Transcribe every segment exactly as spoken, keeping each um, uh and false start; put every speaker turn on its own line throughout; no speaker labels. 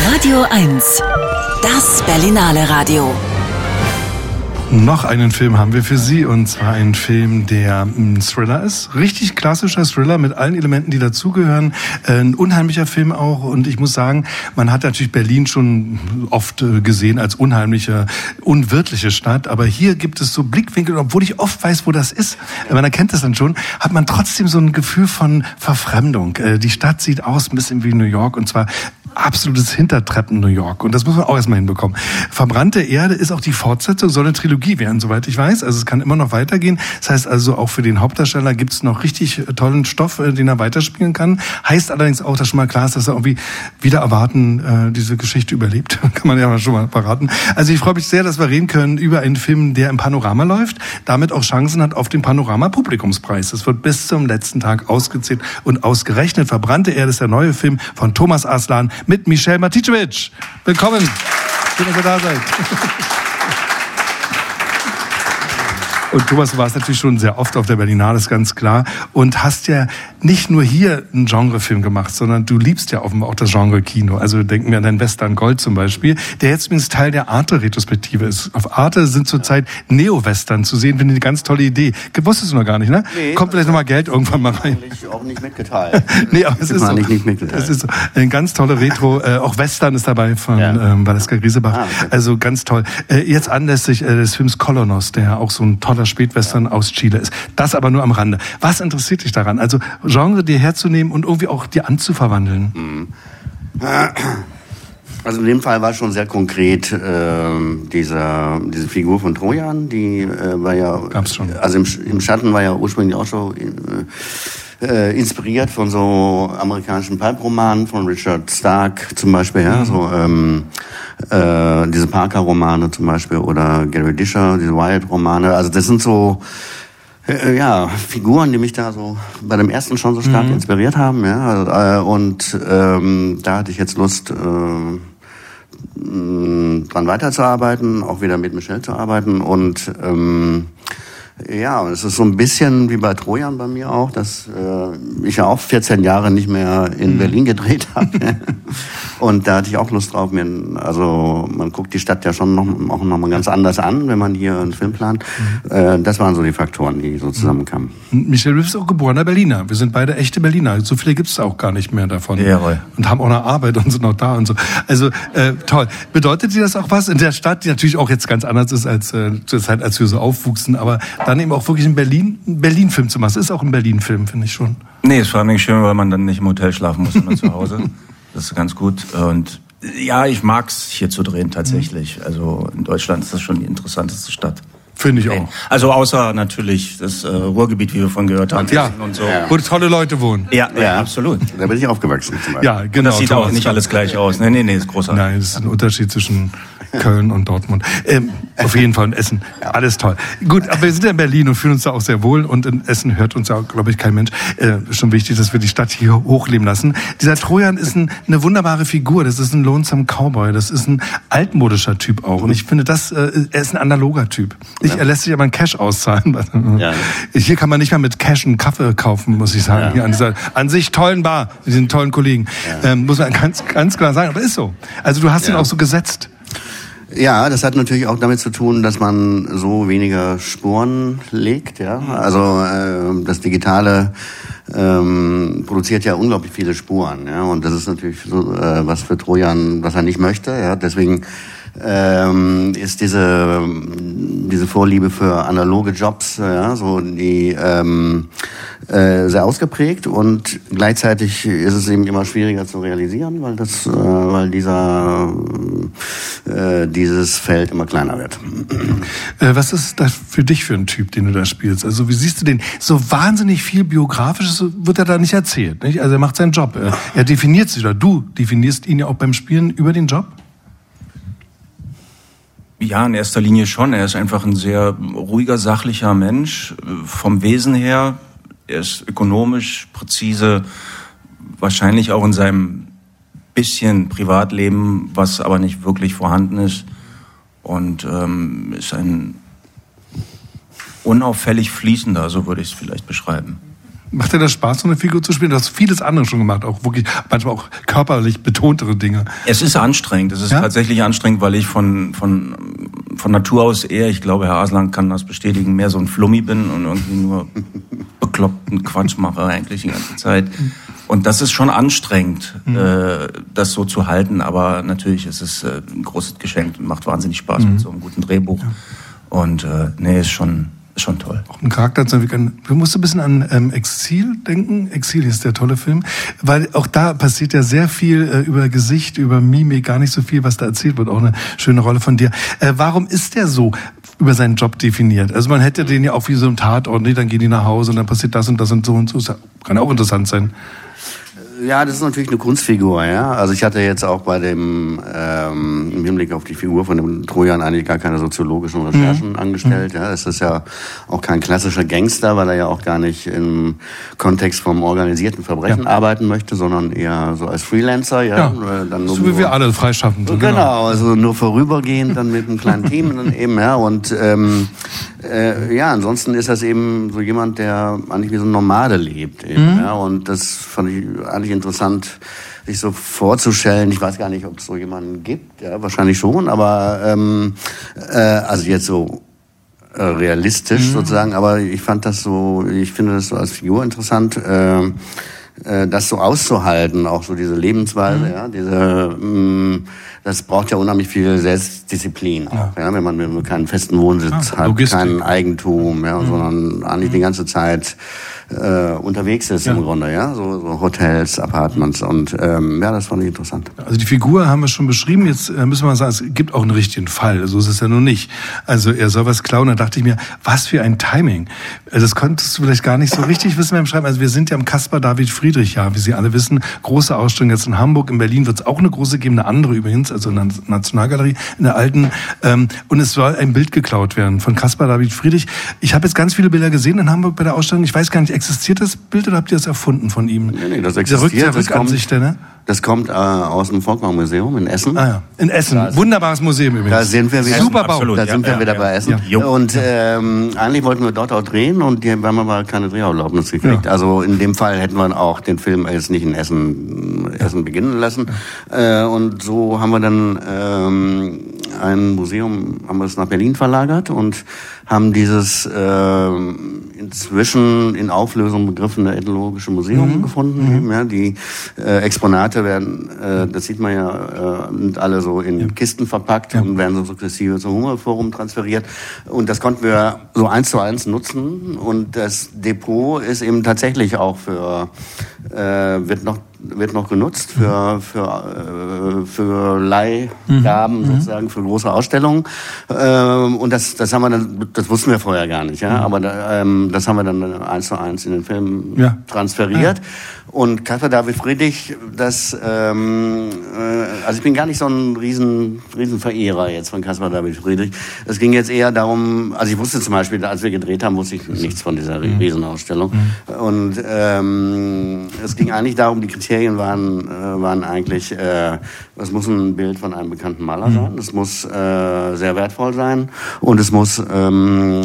Radio eins, das Berlinale Radio.
Noch einen Film haben wir für Sie, und zwar einen Film, der ein Thriller ist. Richtig klassischer Thriller mit allen Elementen, die dazugehören. Ein unheimlicher Film auch, und ich muss sagen, man hat natürlich Berlin schon oft gesehen als unheimliche, unwirtliche Stadt, aber hier gibt es so Blickwinkel, obwohl ich oft weiß, wo das ist, man erkennt es dann schon, hat man trotzdem so ein Gefühl von Verfremdung. Die Stadt sieht aus ein bisschen wie New York, und zwar absolutes Hintertreppen New York. Und das muss man auch erstmal hinbekommen. Verbrannte Erde ist auch die Fortsetzung, soll eine Trilogie werden, soweit ich weiß. Also es kann immer noch weitergehen. Das heißt also, auch für den Hauptdarsteller gibt es noch richtig tollen Stoff, den er weiterspielen kann. Heißt allerdings auch, dass schon mal klar ist, dass er irgendwie wieder erwarten äh, diese Geschichte überlebt. Kann man ja mal schon mal verraten. Also ich freue mich sehr, dass wir reden können über einen Film, der im Panorama läuft, damit auch Chancen hat auf den Panorama-Publikumspreis. Das wird bis zum letzten Tag ausgezählt und ausgerechnet. Verbrannte Erde ist der neue Film von Thomas Aslan mit Michel Maticevic. Willkommen. Schön, dass ihr da seid. Und Thomas, du warst natürlich schon sehr oft auf der Berlinale, ist ganz klar. Und hast ja nicht nur hier einen Genrefilm gemacht, sondern du liebst ja offenbar auch das Genre-Kino. Also denken wir an deinen Western Gold zum Beispiel, der jetzt übrigens Teil der Arte-Retrospektive ist. Auf Arte sind zurzeit Neo-Western zu sehen, finde ich eine ganz tolle Idee. Wusstest du noch gar nicht, ne? Nee, kommt vielleicht nochmal Geld irgendwann mal rein.
Ich auch nicht mitgeteilt.
Nee, aber es ist, so, nicht mitgeteilt. Es ist so ein ganz tolle Retro, äh, auch Western ist dabei von ja. ähm, Valeska Griesebach. Ah, okay. Also ganz toll. Äh, jetzt anlässlich äh, des Films Colonos, der auch so ein toller Spätwestern ja. aus Chile ist. Das aber nur am Rande. Was interessiert dich daran? Also Genre dir herzunehmen und irgendwie auch dir anzuverwandeln?
Mhm. Also in dem Fall war schon sehr konkret äh, diese, diese Figur von Trojan, die äh, war ja...
Gab's schon.
Also im, im Schatten war ja ursprünglich auch schon äh, inspiriert von so amerikanischen Pulp-Romanen, von Richard Stark zum Beispiel, ja, mhm. so ähm, äh, diese Parker-Romane zum Beispiel, oder Gary Disher, diese Wild-Romane. Also das sind so äh, ja Figuren, die mich da so bei dem ersten schon so stark mhm. inspiriert haben, ja. Äh, und ähm, da hatte ich jetzt Lust, äh, dran weiterzuarbeiten, auch wieder mit Michel zu arbeiten. Und ähm, ja, es ist so ein bisschen wie bei Trojan bei mir auch, dass äh, ich ja auch vierzehn Jahre nicht mehr in mhm. Berlin gedreht habe. Und da hatte ich auch Lust drauf. Mir, also man guckt die Stadt ja schon noch, auch noch mal ganz anders an, wenn man hier einen Film plant. Mhm. Äh, das waren so die Faktoren, die so zusammenkamen.
Michel, du bist auch geborener Berliner. Wir sind beide echte Berliner. So viele gibt es auch gar nicht mehr davon.
Jawohl.
Und haben auch eine Arbeit und sind noch da und so. Also äh, toll. Bedeutet dir das auch was in der Stadt, die natürlich auch jetzt ganz anders ist als äh, zur Zeit, als wir so aufwuchsen, aber dann eben auch wirklich in Berlin, einen Berlin-Film zu machen? Das ist auch ein Berlin-Film, finde ich schon.
Nee, es war nicht schön, weil man dann nicht im Hotel schlafen muss, sondern zu Hause. Das ist ganz gut. Und ja, ich mag's hier zu drehen tatsächlich. Also in Deutschland ist das schon die interessanteste Stadt.
Finde ich auch.
Also außer natürlich das äh, Ruhrgebiet, wie wir vorhin gehört haben.
Ja,
und so.
Ja. Wo tolle Leute wohnen.
Ja, ja, ja, absolut.
Da bin ich aufgewachsen zum Beispiel.
Ja, genau.
Und das sieht auch nicht alles gleich aus. Nee, nee, nee, ist großartig.
Nein, das ist ein Unterschied zwischen Köln und Dortmund. Ähm, auf jeden Fall in Essen. Alles toll. Gut, aber wir sind ja in Berlin und fühlen uns da auch sehr wohl. Und in Essen hört uns ja auch, glaube ich, kein Mensch. Äh, schon wichtig, dass wir die Stadt hier hochleben lassen. Dieser Trojan ist ein, eine wunderbare Figur. Das ist ein Lonesome Cowboy. Das ist ein altmodischer Typ auch. Und ich finde, das, äh, er ist ein analoger Typ. Ich, ja. Er lässt sich aber einen Cash auszahlen. Ja. Hier kann man nicht mal mit Cash einen Kaffee kaufen, muss ich sagen. Ja. Hier an dieser an sich tollen Bar, mit diesen tollen Kollegen. Ja. Ähm, muss man ganz, ganz klar sagen. Aber ist so. Also du hast ja. ihn auch so gesetzt.
Ja, das hat natürlich auch damit zu tun, dass man so weniger Spuren legt. Ja, also äh, das Digitale ähm, produziert ja unglaublich viele Spuren. Ja, und das ist natürlich so äh, was für Trojan, was er nicht möchte. Ja, deswegen ähm, ist diese diese Vorliebe für analoge Jobs, ja, so die ähm, äh, sehr ausgeprägt, und gleichzeitig ist es eben immer schwieriger zu realisieren, weil das, äh, weil dieser äh, dieses Feld immer kleiner wird.
Äh, was ist das für dich für ein Typ, den du da spielst? Also wie siehst du den? So wahnsinnig viel Biografisches wird er da nicht erzählt, nicht? Also er macht seinen Job. Er, er definiert sich, oder du definierst ihn ja auch beim Spielen über den Job?
Ja, in erster Linie schon. Er ist einfach ein sehr ruhiger, sachlicher Mensch vom Wesen her. Er ist ökonomisch, präzise, wahrscheinlich auch in seinem bisschen Privatleben, was aber nicht wirklich vorhanden ist. Und ähm, ist ein unauffällig fließender, so würde ich es vielleicht beschreiben.
Macht dir das Spaß, so eine Figur zu spielen? Du hast vieles andere schon gemacht, auch wirklich manchmal auch körperlich betontere Dinge.
Es ist anstrengend. Es ist ja? tatsächlich anstrengend, weil ich von von von Natur aus eher, ich glaube, Herr Aslan kann das bestätigen, mehr so ein Flummi bin und irgendwie nur bekloppten Quatsch mache eigentlich die ganze Zeit. Und das ist schon anstrengend, mhm. äh, das so zu halten. Aber natürlich ist es äh, ein großes Geschenk und macht wahnsinnig Spaß mhm. mit so einem guten Drehbuch. Ja. Und äh, nee, ist schon schon toll.
Auch ein Charakter zu entwickeln. Du musst ein bisschen an ähm, Exil denken. Exil ist der tolle Film. Weil auch da passiert ja sehr viel äh, über Gesicht, über Mimik, gar nicht so viel, was da erzählt wird. Auch eine schöne Rolle von dir. Äh, warum ist der so über seinen Job definiert? Also man hätte den ja auch wie so ein Tatort, nee, dann gehen die nach Hause und dann passiert das und das und so und so. Das kann auch interessant sein.
Ja, das ist natürlich eine Kunstfigur, ja. Also ich hatte jetzt auch bei dem, ähm, im Hinblick auf die Figur von dem Trojan eigentlich gar keine soziologischen Recherchen mhm. angestellt, ja. Es ist ja auch kein klassischer Gangster, weil er ja auch gar nicht im Kontext vom organisierten Verbrechen ja. arbeiten möchte, sondern eher so als Freelancer, ja.
ja.
Dann
so wie wir alle freischaffend sind.
Genau, genau, also nur vorübergehend dann mit einem kleinen Team dann eben, ja. Und ähm, äh, ja, ansonsten ist das eben so jemand, der eigentlich wie so ein Nomade lebt eben, mhm. ja. Und das fand ich eigentlich interessant, sich so vorzustellen. Ich weiß gar nicht, ob es so jemanden gibt. Ja, wahrscheinlich schon, aber ähm, äh, also jetzt so äh, realistisch mhm. sozusagen. Aber ich fand das so, ich finde das so als Figur interessant, äh, äh, das so auszuhalten, auch so diese Lebensweise, mhm. ja, diese mh, das braucht ja unheimlich viel Selbstdisziplin auch, ja, ja wenn man keinen festen Wohnsitz ja, hat, Logistik. Kein Eigentum, ja, mhm. sondern eigentlich mhm. die ganze Zeit äh, unterwegs ist ja. im Grunde, ja, so, so Hotels, Apartments und ähm, ja, das fand ich interessant.
Also die Figur haben wir schon beschrieben, jetzt äh, müssen wir mal sagen, es gibt auch einen richtigen Fall, so ist es ja nun nicht. Also er soll was klauen, da dachte ich mir, was für ein Timing. Das konntest du vielleicht gar nicht so richtig wissen beim Schreiben. Also wir sind ja im Caspar David Friedrich Jahr, wie Sie alle wissen, große Ausstellung jetzt in Hamburg, in Berlin wird es auch eine große geben, eine andere übrigens, also in der Nationalgalerie, in der alten, ähm, und es soll ein Bild geklaut werden von Caspar David Friedrich. Ich habe jetzt ganz viele Bilder gesehen in Hamburg bei der Ausstellung, ich weiß gar nicht, existiert das Bild oder habt ihr das erfunden von ihm?
Nee, nee, das existiert.
Der Rück, der Rückansicht, ne?
Das kommt äh, aus dem Volkwang-Museum in Essen.
Ah ja, in Essen. Da wunderbares Museum übrigens.
Da sind wir wieder,
Super Bau.
Absolut, da sind ja, wir wieder ja, bei Essen. Ja. Und ähm, eigentlich wollten wir dort auch drehen und die haben aber keine Dreherlaubnis gekriegt. Ja. Also in dem Fall hätten wir auch den Film jetzt nicht in Essen, Essen beginnen lassen. Ja. Äh, und so haben wir dann ähm, ein Museum, haben wir es nach Berlin verlagert und haben dieses äh, inzwischen in Auflösung begriffene ethnologische Museum mhm. gefunden. Mhm. Eben, ja, die äh, Exponate werden, äh, das sieht man ja, äh, sind alle so in ja. Kisten verpackt ja. und werden so sukzessive zum Humboldt-Forum transferiert. Und das konnten wir so eins zu eins nutzen. Und das Depot ist eben tatsächlich auch für, äh, wird noch wird noch genutzt für für äh, für Leihgaben mhm. sozusagen, für große Ausstellungen, ähm, und das das haben wir dann, das wussten wir vorher gar nicht, ja, mhm. aber da, ähm, das haben wir dann eins zu eins in den Film ja. transferiert. Ja. Und Caspar David Friedrich, das, ähm, äh, also ich bin gar nicht so ein riesen, riesen Verehrer jetzt von Caspar David Friedrich. Es ging jetzt eher darum, also ich wusste zum Beispiel, als wir gedreht haben, wusste ich nichts von dieser mhm. Riesenausstellung. Mhm. Und ähm, es ging eigentlich darum, die Kriterien waren, äh, waren eigentlich, äh, es muss ein Bild von einem bekannten Maler mhm. sein, es muss äh, sehr wertvoll sein und es muss ähm,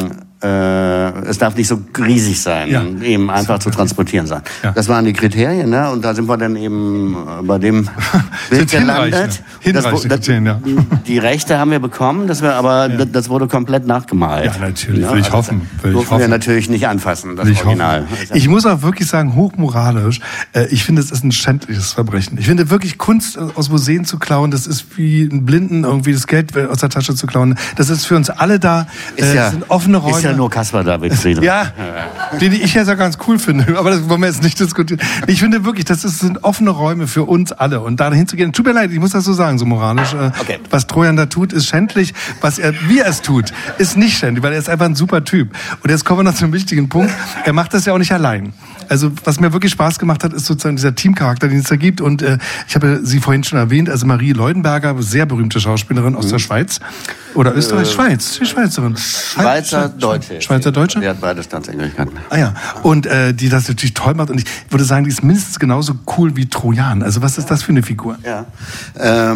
Äh, es darf nicht so riesig sein, ja. eben einfach zu transportieren sein. Ja. Das waren die Kriterien, ne? Und da sind wir dann eben bei dem Bild gelandet.
Hinreichende Kriterien, ja.
Die, die Rechte haben wir bekommen, das wir, aber ja. das wurde komplett nachgemalt.
Ja, natürlich, ja? will ich also hoffen. Will
durften
ich hoffen.
wir natürlich nicht anfassen, das
will ich
Original.
Hoffen. Ich muss auch wirklich sagen, hochmoralisch, äh, ich finde, es ist ein schändliches Verbrechen. Ich finde wirklich, Kunst aus Museen zu klauen, das ist wie einen Blinden irgendwie das Geld aus der Tasche zu klauen. Das ist für uns alle da, äh,
ist ja,
sind offene Räume.
Ist ja nur Caspar David Friedrich.
Ja, den ich ja so ganz cool finde, aber das wollen wir jetzt nicht diskutieren. Ich finde wirklich, das ist, sind offene Räume für uns alle und da hinzugehen, tut mir leid, ich muss das so sagen, so moralisch, okay. Was Trojan da tut, ist schändlich, was er, wie er es tut, ist nicht schändlich, weil er ist einfach ein super Typ. Und jetzt kommen wir noch zum wichtigen Punkt, er macht das ja auch nicht allein. Also was mir wirklich Spaß gemacht hat, ist sozusagen dieser Teamcharakter, den es da gibt. Und äh, ich habe sie vorhin schon erwähnt, also Marie Leudenberger, sehr berühmte Schauspielerin aus mhm. der Schweiz. Oder Österreich, äh, Schweiz, die Schweizerin.
Schweizer Deutsche.
Schweizer Deutsche?
Die hat beide Staatsangehörigkeiten.
Ah ja, und äh, die das natürlich toll macht. Und ich würde sagen, die ist mindestens genauso cool wie Trojan. Also was ist das für eine Figur?
Ja, ähm,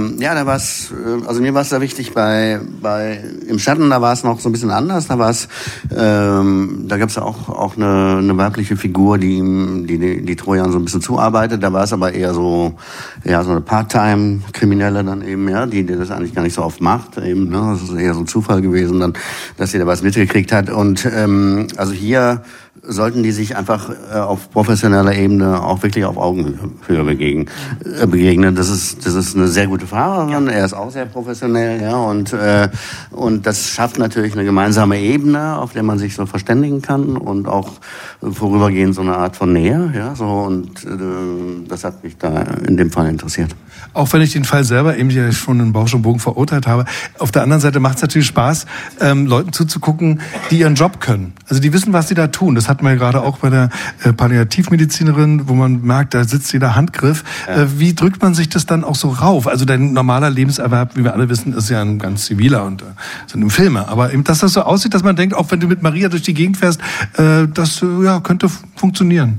ähm, ja, da war es, also mir war es da wichtig, bei, bei Im Schatten, da war es noch so ein bisschen anders, da war es, ähm, da gab es auch, auch eine, eine weibliche Figur, die ihm, die, die, die Trojan so ein bisschen zuarbeitet, da war es aber eher so, ja, so eine Part-Time-Kriminelle dann eben, ja, die, die das eigentlich gar nicht so oft macht, eben, ne, das ist eher so ein Zufall gewesen dann, dass sie da was mitgekriegt hat und, ähm, also hier sollten die sich einfach äh, auf professioneller Ebene auch wirklich auf Augenhöhe begegnen. Äh, begegnen. Das ist das ist eine sehr gute Fahrerin. Er ist auch sehr professionell, ja, und äh, und das schafft natürlich eine gemeinsame Ebene, auf der man sich so verständigen kann und auch vorübergehend so eine Art von Nähe, ja, so und äh, das hat mich da in dem Fall interessiert.
Auch wenn ich den Fall selber eben ja schon in Bausch und Bogen verurteilt habe, auf der anderen Seite macht es natürlich Spaß, ähm, Leuten zuzugucken, die ihren Job können. Also die wissen, was sie da tun. Das hatten wir ja gerade auch bei der äh, Palliativmedizinerin, wo man merkt, da sitzt jeder Handgriff. Ja. Äh, wie drückt man sich das dann auch so rauf? Also dein normaler Lebenserwerb, wie wir alle wissen, ist ja ein ganz ziviler und äh, sind im Filme. Aber eben, dass das so aussieht, dass man denkt, auch wenn du mit Maria durch die Gegend fährst, äh, das äh, ja, könnte f- funktionieren.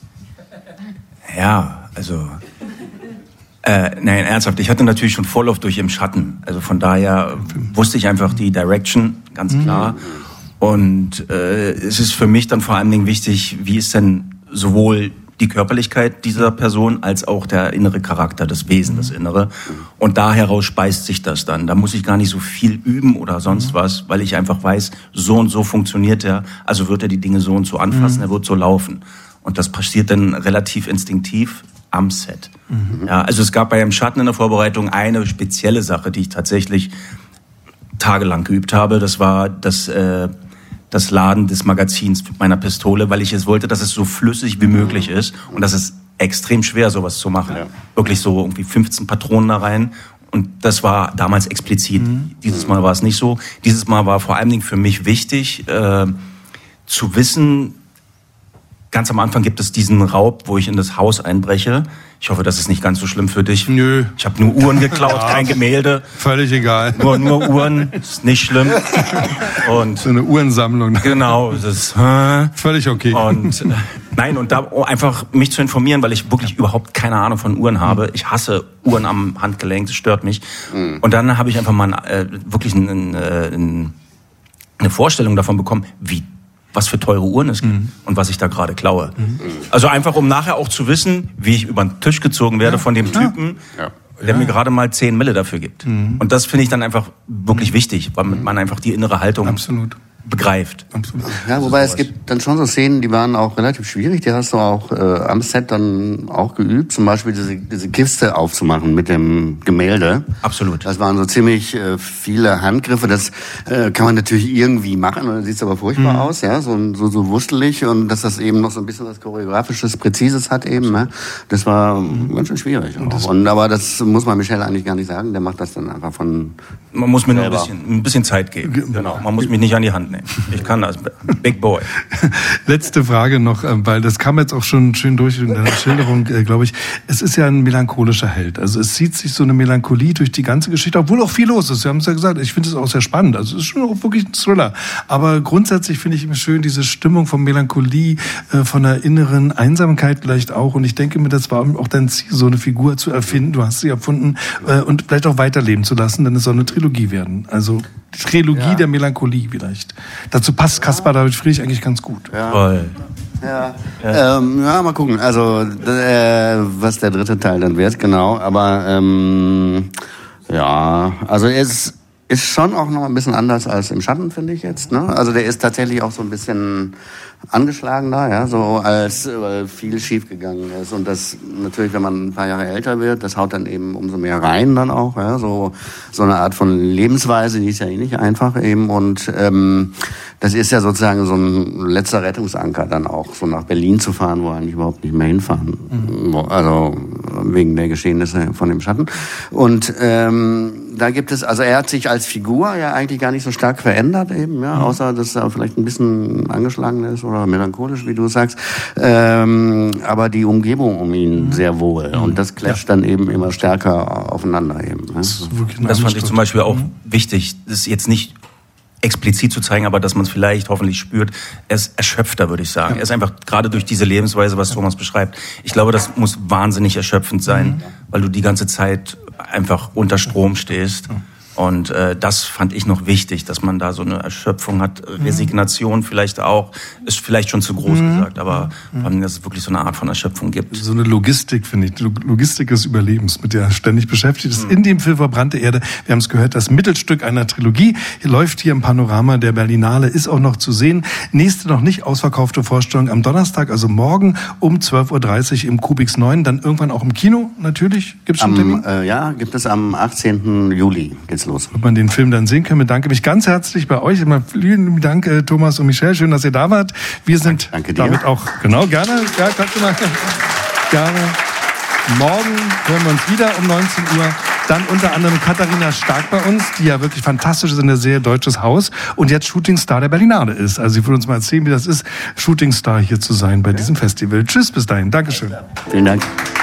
Ja, also... Äh, nein, ernsthaft. Ich hatte natürlich schon Vorlauf durch Im Schatten. Also von daher wusste ich einfach die Direction, ganz klar. Mhm. Und äh, es ist für mich dann vor allen Dingen wichtig, wie ist denn sowohl die Körperlichkeit dieser Person als auch der innere Charakter, das Wesen, das Innere. Und da heraus speist sich das dann. Da muss ich gar nicht so viel üben oder sonst mhm. was, weil ich einfach weiß, so und so funktioniert er. Also wird er die Dinge so und so anfassen, mhm. er wird so laufen. Und das passiert dann relativ instinktiv am Set. Mhm. Ja, also es gab bei Im Schatten in der Vorbereitung eine spezielle Sache, die ich tatsächlich tagelang geübt habe. Das war das, äh, das Laden des Magazins mit meiner Pistole, weil ich es wollte, dass es so flüssig wie möglich ist. Und das ist extrem schwer, sowas zu machen. Ja. Wirklich so irgendwie fünfzehn Patronen da rein. Und das war damals explizit. Mhm. Dieses Mal war es nicht so. Dieses Mal war vor allen Dingen für mich wichtig, äh, zu wissen, ganz am Anfang gibt es diesen Raub, wo ich in das Haus einbreche. Ich hoffe, das ist nicht ganz so schlimm für dich. Nö. Ich habe nur Uhren geklaut, ja. Kein Gemälde.
Völlig egal.
Nur, nur Uhren, ist nicht schlimm. Und
so eine Uhrensammlung.
Genau, das ist äh,
völlig okay.
Und äh, nein, und da einfach mich zu informieren, weil ich wirklich überhaupt keine Ahnung von Uhren habe. Ich hasse Uhren am Handgelenk, das stört mich. Mhm. Und dann habe ich einfach mal äh, wirklich ein, ein, eine Vorstellung davon bekommen, wie was für teure Uhren es gibt mhm. und was ich da gerade klaue. Mhm. Also einfach, um nachher auch zu wissen, wie ich über den Tisch gezogen werde ja. von dem Typen, ja. der ja. mir gerade mal zehn Mille dafür gibt. Mhm. Und das finde ich dann einfach wirklich mhm. wichtig, weil man einfach die innere Haltung
Absolut.
begreift.
Absolut.
Ja, wobei es gibt dann schon so Szenen, die waren auch relativ schwierig. Die hast du auch äh, am Set dann auch geübt. Zum Beispiel diese, diese Kiste aufzumachen mit dem Gemälde.
Absolut.
Das waren so ziemlich äh, viele Handgriffe. Das äh, kann man natürlich irgendwie machen. Dann sieht es aber furchtbar mhm. aus, ja, so, so so wurstelig und dass das eben noch so ein bisschen was choreografisches, präzises hat eben. Ne? Das war mhm. ganz schön schwierig. Und, das und aber das muss man Michel eigentlich gar nicht sagen. Der macht das dann einfach von.
Man muss mir nur ein bisschen, ein bisschen Zeit geben. Genau. Man muss mich nicht an die Hand nehmen. Ich kann das. Big Boy.
Letzte Frage noch, weil das kam jetzt auch schon schön durch in der Schilderung, glaube ich. Es ist ja ein melancholischer Held. Also es zieht sich so eine Melancholie durch die ganze Geschichte, obwohl auch viel los ist. Wir haben es ja gesagt, ich finde es auch sehr spannend. Also es ist schon auch wirklich ein Thriller. Aber grundsätzlich finde ich schön diese Stimmung von Melancholie, von einer inneren Einsamkeit vielleicht auch. Und ich denke mir, das war auch dein Ziel, so eine Figur zu erfinden. Du hast sie erfunden und vielleicht auch weiterleben zu lassen, denn es soll eine Trilogie werden. Also die Trilogie ja. der Melancholie vielleicht. Dazu passt Caspar David Friedrich eigentlich ganz gut.
Ja. Toll. Ja. Ja. Ähm, ja, mal gucken. Also äh, was der dritte Teil dann wird, genau. Aber ähm, ja, also er ist, ist schon auch noch ein bisschen anders als Im Schatten, finde ich jetzt. Ne? Also der ist tatsächlich auch so ein bisschen angeschlagen da, ja, so als weil viel schief gegangen ist und das natürlich, wenn man ein paar Jahre älter wird, das haut dann eben umso mehr rein dann auch, ja, so so eine Art von Lebensweise, die ist ja eh nicht einfach eben und ähm, das ist ja sozusagen so ein letzter Rettungsanker dann auch, so nach Berlin zu fahren, wo eigentlich überhaupt nicht mehr hinfahren, mhm. also wegen der Geschehnisse von Im Schatten und ähm, da gibt es, also er hat sich als Figur ja eigentlich gar nicht so stark verändert eben, ja, außer dass er vielleicht ein bisschen angeschlagen ist oder melancholisch, wie du sagst, ähm, aber die Umgebung um ihn sehr wohl und das klatscht ja. dann eben immer stärker aufeinander eben. Ne?
Das, das fand ich zum Beispiel auch mhm. wichtig, das ist jetzt nicht explizit zu zeigen, aber dass man es vielleicht hoffentlich spürt. Er ist erschöpfter, würde ich sagen. Ja. Er ist einfach gerade durch diese Lebensweise, was Thomas beschreibt. Ich glaube, das muss wahnsinnig erschöpfend sein, mhm. weil du die ganze Zeit einfach unter Strom stehst. Und äh, das fand ich noch wichtig, dass man da so eine Erschöpfung hat. Resignation vielleicht auch, ist vielleicht schon zu groß mhm. gesagt, aber mhm. dass es wirklich so eine Art von Erschöpfung gibt.
So eine Logistik, finde ich. Logistik des Überlebens, mit der er ständig beschäftigt ist. Mhm. In dem Film Verbrannte Erde, wir haben es gehört, das Mittelstück einer Trilogie. Hier läuft hier im Panorama der Berlinale, ist auch noch zu sehen. Nächste noch nicht ausverkaufte Vorstellung am Donnerstag, also morgen um zwölf Uhr dreißig im Kubix neun, dann irgendwann auch im Kino natürlich. Gibt's schon einen Termin?
Äh, ja, gibt es am achtzehnten Juli. Geht's los.
Ob man den Film dann sehen kann. Ich bedanke mich ganz herzlich bei euch. Immer vielen Dank, äh, Thomas und Michelle. Schön, dass ihr da wart. Wir sind
Danke dir.
damit auch, genau, gerne. Ja, kannst du mal, gerne. Morgen hören wir uns wieder um neunzehn Uhr. Dann unter anderem Katharina Stark bei uns, die ja wirklich fantastisch ist in der Serie Deutsches Haus und jetzt Shootingstar der Berlinale ist. Also sie will uns mal erzählen, wie das ist, Shootingstar hier zu sein bei diesem Festival. Tschüss, bis dahin. Dankeschön.
Vielen Dank.